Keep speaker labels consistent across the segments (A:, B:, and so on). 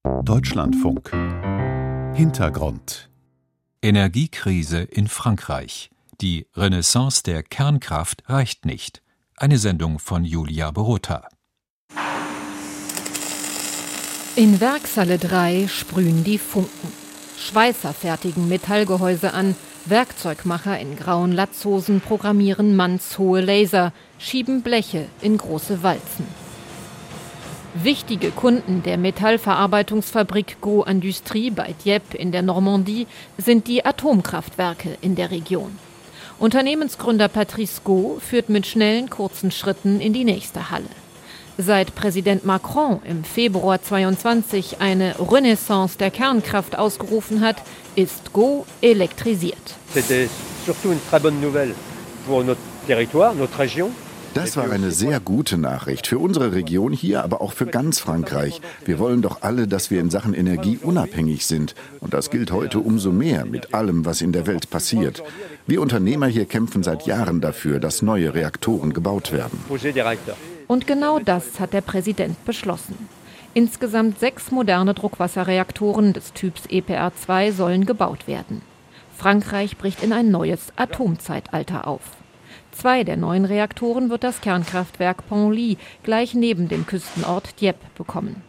A: Deutschlandfunk. Hintergrund.
B: Energiekrise in Frankreich. Die Renaissance der Kernkraft reicht nicht. Eine Sendung von Julia Borota.
C: In Werkshalle 3 sprühen die Funken. Schweißer fertigen Metallgehäuse an, Werkzeugmacher in grauen Latzhosen programmieren mannshohe Laser, schieben Bleche in große Walzen. Wichtige Kunden der Metallverarbeitungsfabrik Go Industrie bei Dieppe in der Normandie sind die Atomkraftwerke in der Region. Unternehmensgründer Patrice Go führt mit schnellen, kurzen Schritten in die nächste Halle. Seit Präsident Macron im Februar 2022 eine Renaissance der Kernkraft ausgerufen hat, ist Go elektrisiert.
D: Das war eine sehr gute Nachricht für unsere Region hier, aber auch für ganz Frankreich. Wir wollen doch alle, dass wir in Sachen Energie unabhängig sind. Und das gilt heute umso mehr mit allem, was in der Welt passiert. Wir Unternehmer hier kämpfen seit Jahren dafür, dass neue Reaktoren gebaut werden.
C: Und genau das hat der Präsident beschlossen. Insgesamt 6 moderne Druckwasserreaktoren des Typs EPR2 sollen gebaut werden. Frankreich bricht in ein neues Atomzeitalter auf. 2 der neuen Reaktoren wird das Kernkraftwerk Penly gleich neben dem Küstenort Dieppe bekommen.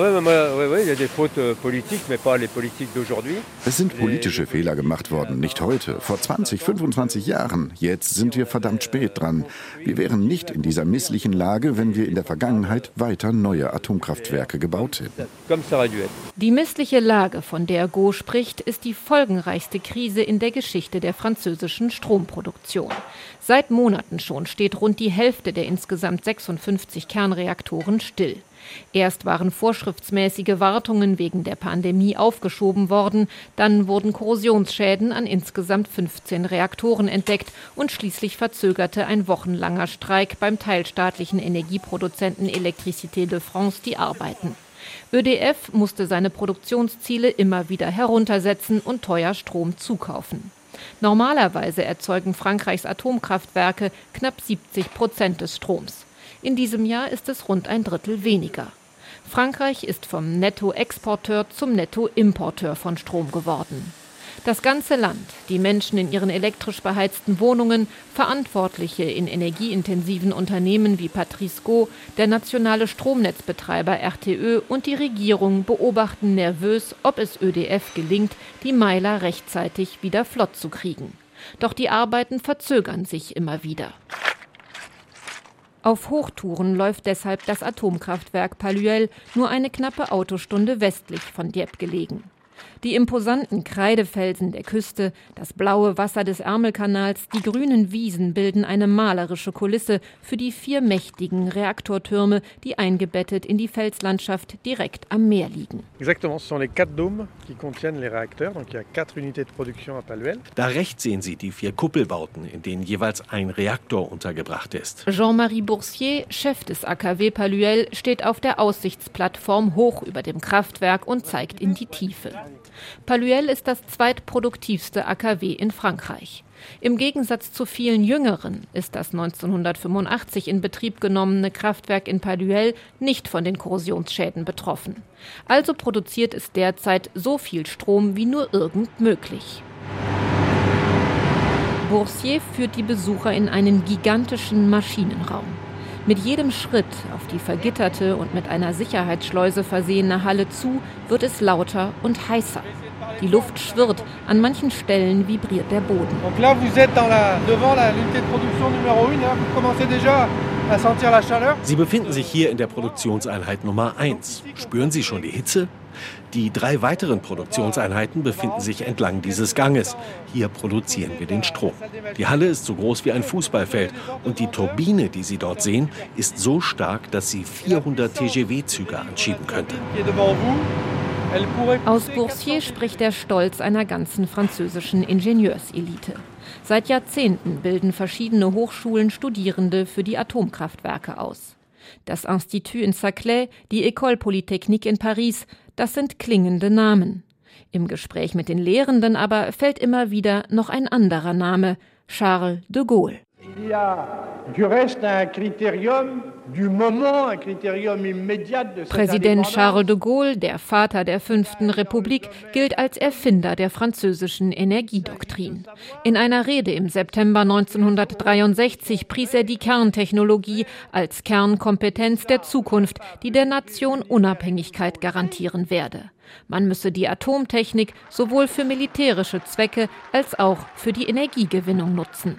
D: Es sind politische Fehler gemacht worden, nicht heute, vor 20, 25 Jahren. Jetzt sind wir verdammt spät dran. Wir wären nicht in dieser misslichen Lage, wenn wir in der Vergangenheit weiter neue Atomkraftwerke gebaut hätten.
C: Die missliche Lage, von der Go spricht, ist die folgenreichste Krise in der Geschichte der französischen Stromproduktion. Seit Monaten schon steht rund die Hälfte der insgesamt 56 Kernreaktoren still. Erst waren vorschriftsmäßige Wartungen wegen der Pandemie aufgeschoben worden, dann wurden Korrosionsschäden an insgesamt 15 Reaktoren entdeckt und schließlich verzögerte ein wochenlanger Streik beim teilstaatlichen Energieproduzenten Électricité de France die Arbeiten. ÖDF musste seine Produktionsziele immer wieder heruntersetzen und teuer Strom zukaufen. Normalerweise erzeugen Frankreichs Atomkraftwerke knapp 70% des Stroms. In diesem Jahr ist es rund ein Drittel weniger. Frankreich ist vom Nettoexporteur zum Nettoimporteur von Strom geworden. Das ganze Land, die Menschen in ihren elektrisch beheizten Wohnungen, Verantwortliche in energieintensiven Unternehmen wie Patrice Go, der nationale Stromnetzbetreiber RTE und die Regierung beobachten nervös, ob es ÖDF gelingt, die Meiler rechtzeitig wieder flott zu kriegen. Doch die Arbeiten verzögern sich immer wieder. Auf Hochtouren läuft deshalb das Atomkraftwerk Paluel, nur eine knappe Autostunde westlich von Dieppe gelegen. Die imposanten Kreidefelsen der Küste, das blaue Wasser des Ärmelkanals, die grünen Wiesen bilden eine malerische Kulisse für die 4 mächtigen Reaktortürme, die eingebettet in die Felslandschaft direkt am Meer liegen.
E: Da rechts sehen Sie die 4 Kuppelbauten, in denen jeweils ein Reaktor untergebracht ist.
C: Jean-Marie Boursier, Chef des AKW Paluel, steht auf der Aussichtsplattform hoch über dem Kraftwerk und zeigt in die Tiefe. Paluel ist das zweitproduktivste AKW in Frankreich. Im Gegensatz zu vielen jüngeren ist das 1985 in Betrieb genommene Kraftwerk in Paluel nicht von den Korrosionsschäden betroffen. Also produziert es derzeit so viel Strom wie nur irgend möglich. Boursier führt die Besucher in einen gigantischen Maschinenraum. Mit jedem Schritt auf die vergitterte und mit einer Sicherheitsschleuse versehene Halle zu, wird es lauter und heißer. Die Luft schwirrt, an manchen Stellen vibriert der Boden.
E: Sie befinden sich hier in der Produktionseinheit Nummer 1. Spüren Sie schon die Hitze? Die 3 weiteren Produktionseinheiten befinden sich entlang dieses Ganges. Hier produzieren wir den Strom. Die Halle ist so groß wie ein Fußballfeld und die Turbine, die Sie dort sehen, ist so stark, dass sie 400 TGV-Züge anschieben könnte.
C: Aus Boursier spricht der Stolz einer ganzen französischen Ingenieurselite. Seit Jahrzehnten bilden verschiedene Hochschulen Studierende für die Atomkraftwerke aus. Das Institut in Saclay, die École Polytechnique in Paris, das sind klingende Namen. Im Gespräch mit den Lehrenden aber fällt immer wieder noch ein anderer Name, Charles de Gaulle. Präsident Charles de Gaulle, der Vater der 5. Republik, gilt als Erfinder der französischen Energiedoktrin. In einer Rede im September 1963 pries er die Kerntechnologie als Kernkompetenz der Zukunft, die der Nation Unabhängigkeit garantieren werde. Man müsse die Atomtechnik sowohl für militärische Zwecke als auch für die Energiegewinnung nutzen.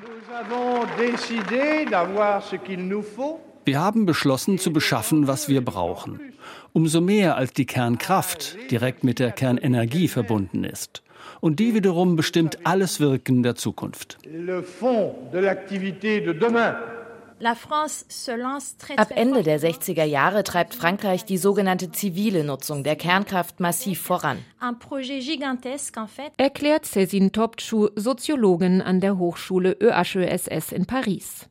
F: Wir haben beschlossen, zu beschaffen, was wir brauchen. Umso mehr, als die Kernkraft direkt mit der Kernenergie verbunden ist. Und die wiederum bestimmt alles Wirken der Zukunft.
G: Ab Ende der 60er Jahre treibt Frankreich die sogenannte zivile Nutzung der Kernkraft massiv voran.
C: Erklärt Cécile Topçu, Soziologin an der Hochschule EHESS in Paris.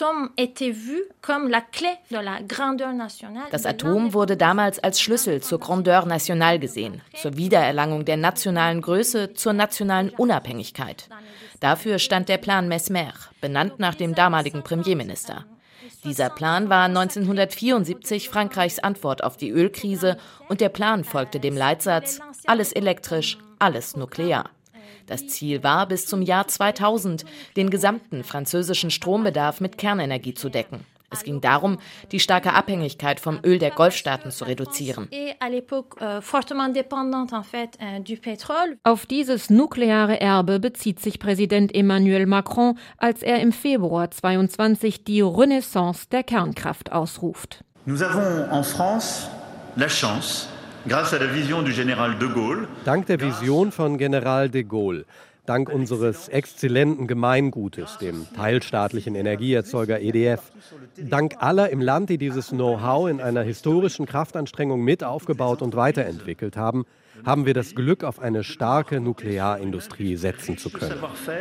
G: Das Atom wurde damals als Schlüssel zur Grandeur nationale gesehen, zur Wiedererlangung der nationalen Größe, zur nationalen Unabhängigkeit. Dafür stand der Plan Mesmer, benannt nach dem damaligen Premierminister. Dieser Plan war 1974 Frankreichs Antwort auf die Ölkrise und der Plan folgte dem Leitsatz: alles elektrisch, alles nuklear. Das Ziel war, bis zum Jahr 2000 den gesamten französischen Strombedarf mit Kernenergie zu decken. Es ging darum, die starke Abhängigkeit vom Öl der Golfstaaten zu reduzieren.
C: Auf dieses nukleare Erbe bezieht sich Präsident Emmanuel Macron, als er im Februar 2022 die Renaissance der Kernkraft ausruft.
H: Nous avons en France la chance, grâce à la vision du général de Gaulle.
E: Dank der Vision von General de Gaulle, dank unseres exzellenten Gemeingutes, dem teilstaatlichen Energieerzeuger EDF, dank aller im Land, die dieses Know-how in einer historischen Kraftanstrengung mit aufgebaut und weiterentwickelt haben, haben wir das Glück, auf eine starke Nuklearindustrie setzen zu können.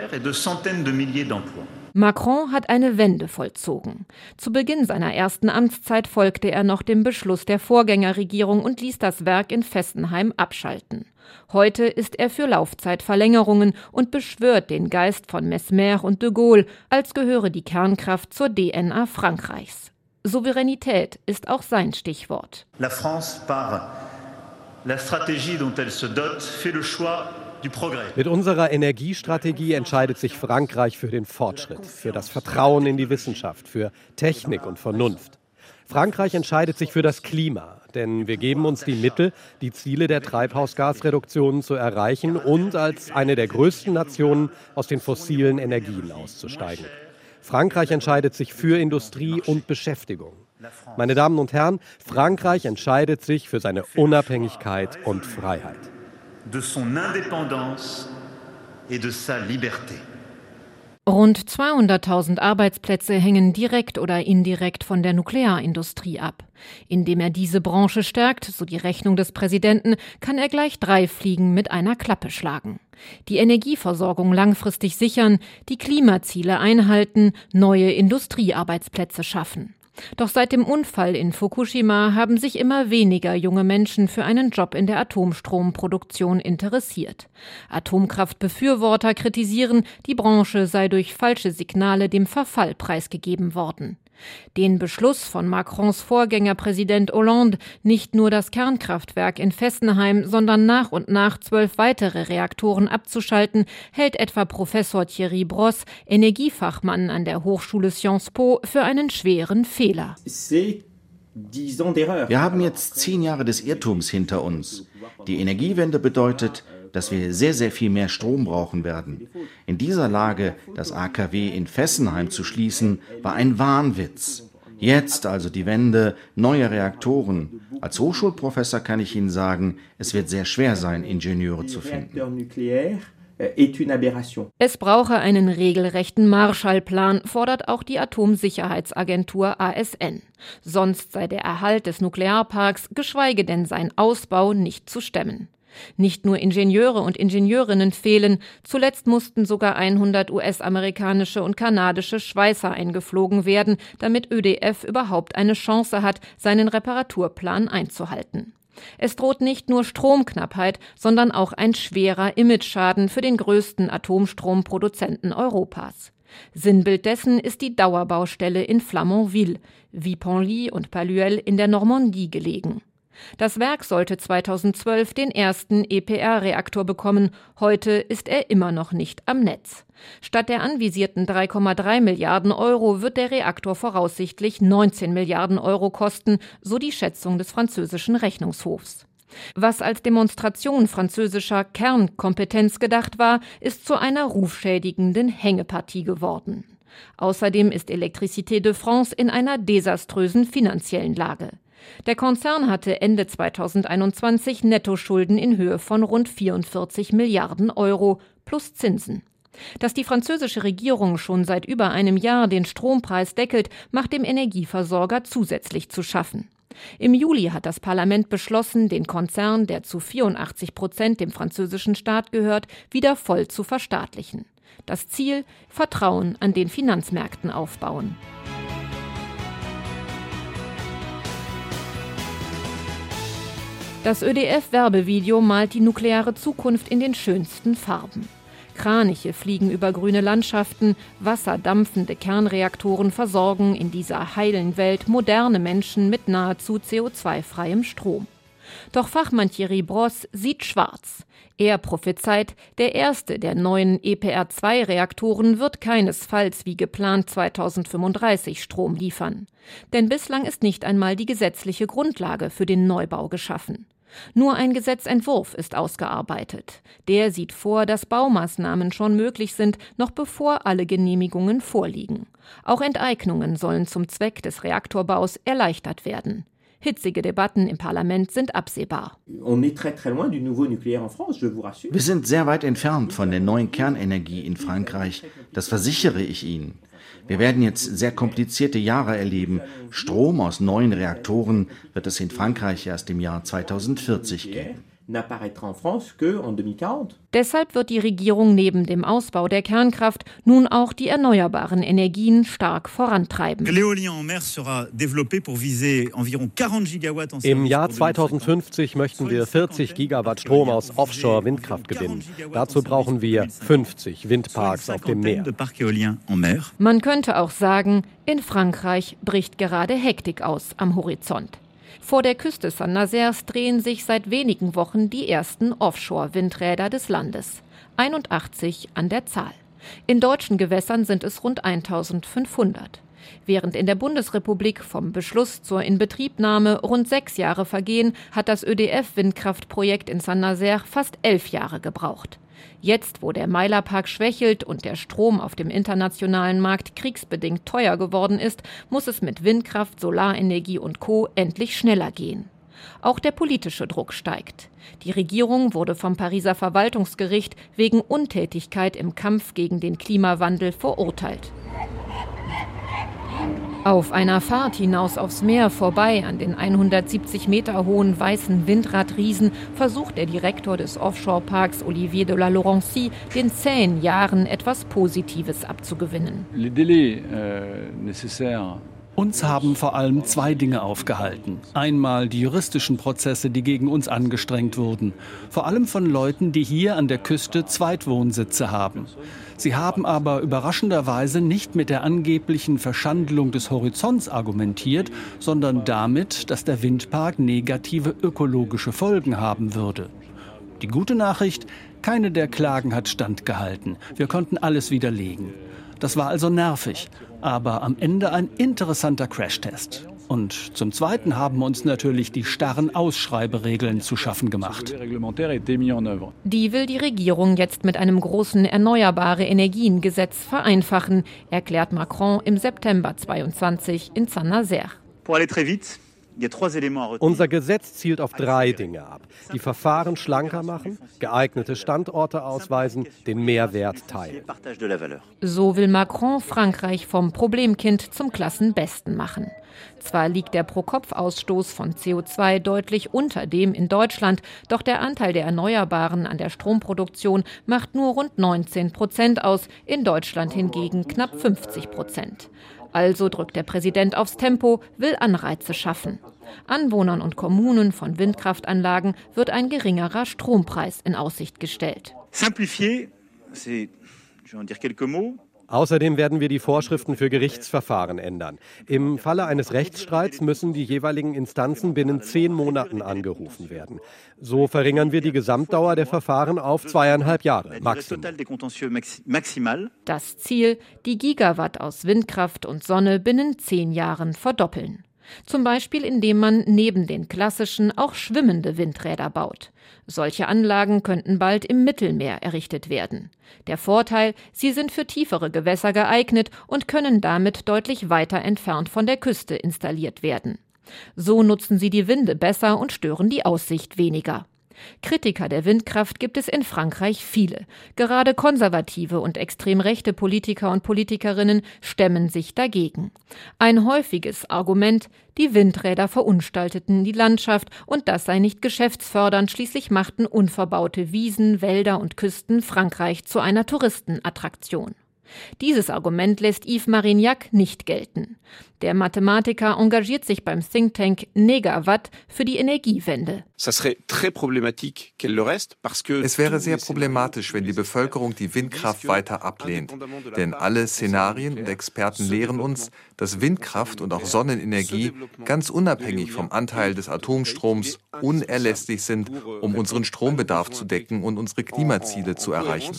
C: Macron hat eine Wende vollzogen. Zu Beginn seiner ersten Amtszeit folgte er noch dem Beschluss der Vorgängerregierung und ließ das Werk in Fessenheim abschalten. Heute ist er für Laufzeitverlängerungen und beschwört den Geist von Mesmer und de Gaulle, als gehöre die Kernkraft zur DNA Frankreichs. Souveränität ist auch sein Stichwort.
H: La France par la stratégie dont elle se dote fait le choix du progrès.
E: Mit unserer Energiestrategie entscheidet sich Frankreich für den Fortschritt, für das Vertrauen in die Wissenschaft, für Technik und Vernunft. Frankreich entscheidet sich für das Klima, denn wir geben uns die Mittel, die Ziele der Treibhausgasreduktionen zu erreichen und als eine der größten Nationen aus den fossilen Energien auszusteigen. Frankreich entscheidet sich für Industrie und Beschäftigung. Meine Damen und Herren, Frankreich entscheidet sich für seine Unabhängigkeit und Freiheit.
H: De son indépendance et de sa liberté.
C: Rund 200.000 Arbeitsplätze hängen direkt oder indirekt von der Nuklearindustrie ab. Indem er diese Branche stärkt, so die Rechnung des Präsidenten, kann er gleich 3 Fliegen mit einer Klappe schlagen. Die Energieversorgung langfristig sichern, die Klimaziele einhalten, neue Industriearbeitsplätze schaffen. Doch seit dem Unfall in Fukushima haben sich immer weniger junge Menschen für einen Job in der Atomstromproduktion interessiert. Atomkraftbefürworter kritisieren, die Branche sei durch falsche Signale dem Verfall preisgegeben worden. Den Beschluss von Macrons Vorgänger Präsident Hollande, nicht nur das Kernkraftwerk in Fessenheim, sondern nach und nach 12 weitere Reaktoren abzuschalten, hält etwa Professor Thierry Brosse, Energiefachmann an der Hochschule Sciences Po, für einen schweren Fehler.
I: Wir haben jetzt 10 Jahre des Irrtums hinter uns. Die Energiewende bedeutet, dass wir sehr, sehr viel mehr Strom brauchen werden. In dieser Lage das AKW in Fessenheim zu schließen, war ein Wahnwitz. Jetzt also die Wende, neue Reaktoren. Als Hochschulprofessor kann ich Ihnen sagen, es wird sehr schwer sein, Ingenieure zu finden.
C: Es brauche einen regelrechten Marshallplan, fordert auch die Atomsicherheitsagentur ASN. Sonst sei der Erhalt des Nuklearparks, geschweige denn sein Ausbau, nicht zu stemmen. Nicht nur Ingenieure und Ingenieurinnen fehlen, zuletzt mussten sogar 100 US-amerikanische und kanadische Schweißer eingeflogen werden, damit ÖDF überhaupt eine Chance hat, seinen Reparaturplan einzuhalten. Es droht nicht nur Stromknappheit, sondern auch ein schwerer Imageschaden für den größten Atomstromproduzenten Europas. Sinnbild dessen ist die Dauerbaustelle in Flamanville, wie Penly und Palluel in der Normandie gelegen. Das Werk sollte 2012 den ersten EPR-Reaktor bekommen. Heute ist er immer noch nicht am Netz. Statt der anvisierten 3,3 Milliarden Euro wird der Reaktor voraussichtlich 19 Milliarden Euro kosten, so die Schätzung des französischen Rechnungshofs. Was als Demonstration französischer Kernkompetenz gedacht war, ist zu einer rufschädigenden Hängepartie geworden. Außerdem ist Électricité de France in einer desaströsen finanziellen Lage. Der Konzern hatte Ende 2021 Nettoschulden in Höhe von rund 44 Milliarden Euro plus Zinsen. Dass die französische Regierung schon seit über einem Jahr den Strompreis deckelt, macht dem Energieversorger zusätzlich zu schaffen. Im Juli hat das Parlament beschlossen, den Konzern, der zu 84% dem französischen Staat gehört, wieder voll zu verstaatlichen. Das Ziel: Vertrauen an den Finanzmärkten aufbauen. Das ÖDF-Werbevideo malt die nukleare Zukunft in den schönsten Farben. Kraniche fliegen über grüne Landschaften, wasserdampfende Kernreaktoren versorgen in dieser heilen Welt moderne Menschen mit nahezu CO2-freiem Strom. Doch Fachmann Thierry Brosse sieht schwarz. Er prophezeit, der erste der neuen EPR2-Reaktoren wird keinesfalls wie geplant 2035 Strom liefern. Denn bislang ist nicht einmal die gesetzliche Grundlage für den Neubau geschaffen. Nur ein Gesetzentwurf ist ausgearbeitet. Der sieht vor, dass Baumaßnahmen schon möglich sind, noch bevor alle Genehmigungen vorliegen. Auch Enteignungen sollen zum Zweck des Reaktorbaus erleichtert werden. Hitzige Debatten im Parlament sind absehbar.
I: Wir sind sehr weit entfernt von der neuen Kernenergie in Frankreich. Das versichere ich Ihnen. Wir werden jetzt sehr komplizierte Jahre erleben. Strom aus neuen Reaktoren wird es in Frankreich erst im Jahr 2040 geben.
C: Deshalb wird die Regierung neben dem Ausbau der Kernkraft nun auch die erneuerbaren Energien stark vorantreiben.
E: Im Jahr 2050 möchten wir 40 Gigawatt Strom aus Offshore-Windkraft gewinnen. Dazu brauchen wir 50 Windparks auf dem Meer.
C: Man könnte auch sagen, in Frankreich bricht gerade Hektik aus am Horizont. Vor der Küste Saint-Nazairs drehen sich seit wenigen Wochen die ersten Offshore-Windräder des Landes. 81 an der Zahl. In deutschen Gewässern sind es rund 1500. Während in der Bundesrepublik vom Beschluss zur Inbetriebnahme rund 6 Jahre vergehen, hat das ÖDF-Windkraftprojekt in Saint-Nazaire fast 11 Jahre gebraucht. Jetzt, wo der Meilerpark schwächelt und der Strom auf dem internationalen Markt kriegsbedingt teuer geworden ist, muss es mit Windkraft, Solarenergie und Co. endlich schneller gehen. Auch der politische Druck steigt. Die Regierung wurde vom Pariser Verwaltungsgericht wegen Untätigkeit im Kampf gegen den Klimawandel verurteilt. Auf einer Fahrt hinaus aufs Meer vorbei an den 170 Meter hohen weißen Windradriesen versucht der Direktor des Offshore-Parks Olivier de la Laurencie, den zähen Jahren etwas Positives abzugewinnen.
F: Uns haben vor allem 2 Dinge aufgehalten. Einmal die juristischen Prozesse, die gegen uns angestrengt wurden. Vor allem von Leuten, die hier an der Küste Zweitwohnsitze haben. Sie haben aber überraschenderweise nicht mit der angeblichen Verschandelung des Horizonts argumentiert, sondern damit, dass der Windpark negative ökologische Folgen haben würde. Die gute Nachricht: keine der Klagen hat standgehalten. Wir konnten alles widerlegen. Das war also nervig, aber am Ende ein interessanter Crashtest. Und zum Zweiten haben uns natürlich die starren Ausschreiberegeln zu schaffen gemacht.
C: Die will die Regierung jetzt mit einem großen Erneuerbare-Energien-Gesetz vereinfachen, erklärt Macron im September 2022 in Saint-Nazaire.
E: Unser Gesetz zielt auf 3 Dinge ab. Die Verfahren schlanker machen, geeignete Standorte ausweisen, den Mehrwert teilen.
C: So will Macron Frankreich vom Problemkind zum Klassenbesten machen. Zwar liegt der Pro-Kopf-Ausstoß von CO2 deutlich unter dem in Deutschland, doch der Anteil der Erneuerbaren an der Stromproduktion macht nur rund 19% aus, in Deutschland hingegen knapp 50%. Also drückt der Präsident aufs Tempo, will Anreize schaffen. Anwohnern und Kommunen von Windkraftanlagen wird ein geringerer Strompreis in Aussicht gestellt.
E: Außerdem werden wir die Vorschriften für Gerichtsverfahren ändern. Im Falle eines Rechtsstreits müssen die jeweiligen Instanzen binnen 10 Monaten angerufen werden. So verringern wir die Gesamtdauer der Verfahren auf 2,5 Jahre maximal.
C: Das Ziel, die Gigawatt aus Windkraft und Sonne binnen 10 Jahren verdoppeln. Zum Beispiel, indem man neben den klassischen auch schwimmende Windräder baut. Solche Anlagen könnten bald im Mittelmeer errichtet werden. Der Vorteil, sie sind für tiefere Gewässer geeignet und können damit deutlich weiter entfernt von der Küste installiert werden. So nutzen sie die Winde besser und stören die Aussicht weniger. Kritiker der Windkraft gibt es in Frankreich viele. Gerade konservative und extrem rechte Politiker und Politikerinnen stemmen sich dagegen. Ein häufiges Argument: Die Windräder verunstalteten die Landschaft und das sei nicht geschäftsfördernd, schließlich machten unverbaute Wiesen, Wälder und Küsten Frankreich zu einer Touristenattraktion. Dieses Argument lässt Yves Marignac nicht gelten. Der Mathematiker engagiert sich beim Think Tank Negawatt für die Energiewende.
J: Es wäre sehr problematisch, wenn die Bevölkerung die Windkraft weiter ablehnt. Denn alle Szenarien und Experten lehren uns, dass Windkraft und auch Sonnenenergie ganz unabhängig vom Anteil des Atomstroms unerlässlich sind, um unseren Strombedarf zu decken und unsere Klimaziele zu erreichen.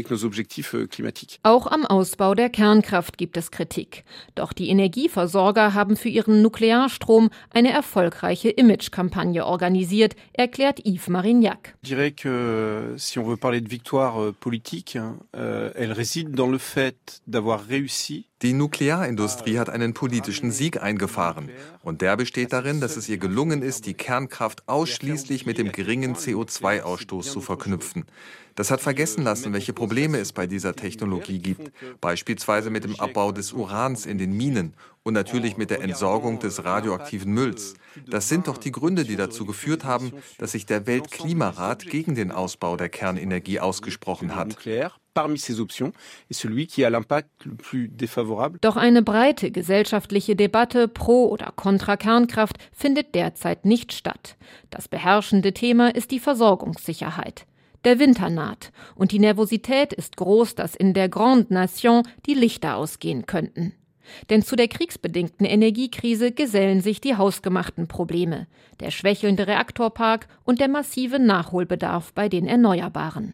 C: Auch am Ausbau der Kernkraft gibt es Kritik. Doch die Energieversorger haben für ihren Nuklearstrom eine erfolgreiche Imagekampagne organisiert, erklärt Yves Marignac.
K: Ich denke, si on veut parler de victoire politique, elle réside dans le fait d'avoir réussi.
J: Die Nuklearindustrie hat einen politischen Sieg eingefahren. Und der besteht darin, dass es ihr gelungen ist, die Kernkraft ausschließlich mit dem geringen CO2-Ausstoß zu verknüpfen. Das hat vergessen lassen, welche Probleme es bei dieser Technologie gibt. Beispielsweise mit dem Abbau des Urans in den Minen und natürlich mit der Entsorgung des radioaktiven Mülls. Das sind doch die Gründe, die dazu geführt haben, dass sich der Weltklimarat gegen den Ausbau der Kernenergie ausgesprochen hat.
C: Doch eine breite gesellschaftliche Debatte pro oder kontra Kernkraft findet derzeit nicht statt. Das beherrschende Thema ist die Versorgungssicherheit. Der Winter naht und die Nervosität ist groß, dass in der Grande Nation die Lichter ausgehen könnten. Denn zu der kriegsbedingten Energiekrise gesellen sich die hausgemachten Probleme, der schwächelnde Reaktorpark und der massive Nachholbedarf bei den Erneuerbaren.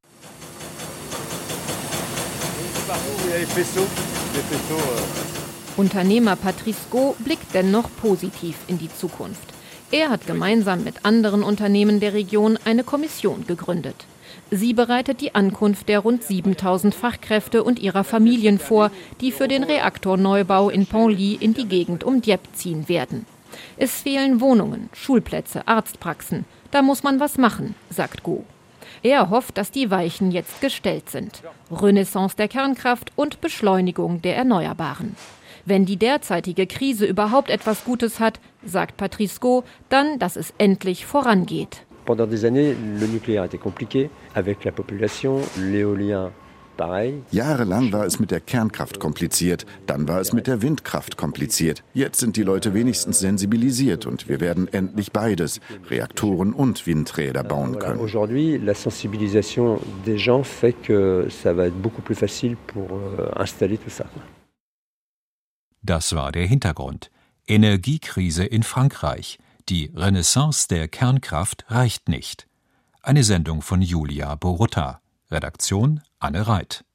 C: Unternehmer Patrice Gault blickt dennoch positiv in die Zukunft. Er hat gemeinsam mit anderen Unternehmen der Region eine Kommission gegründet. Sie bereitet die Ankunft der rund 7.000 Fachkräfte und ihrer Familien vor, die für den Reaktorneubau in Penly in die Gegend um Dieppe ziehen werden. Es fehlen Wohnungen, Schulplätze, Arztpraxen. Da muss man was machen, sagt Gault. Er hofft, dass die Weichen jetzt gestellt sind. Renaissance der Kernkraft und Beschleunigung der Erneuerbaren. Wenn die derzeitige Krise überhaupt etwas Gutes hat, sagt Patrice Gault, dann, dass es endlich vorangeht.
L: Pendant des années, le nucléaire était compliqué avec la population, l'éolien.
D: Jahrelang war es mit der Kernkraft kompliziert, dann war es mit der Windkraft kompliziert. Jetzt sind die Leute wenigstens sensibilisiert und wir werden endlich beides, Reaktoren und Windräder bauen können.
L: Aujourd'hui, la sensibilisation des gens fait que ça va être beaucoup plus facile pour installer tout ça.
B: Das war der Hintergrund. Energiekrise in Frankreich. Die Renaissance der Kernkraft reicht nicht. Eine Sendung von Julia Borutta. Redaktion Anne Reit.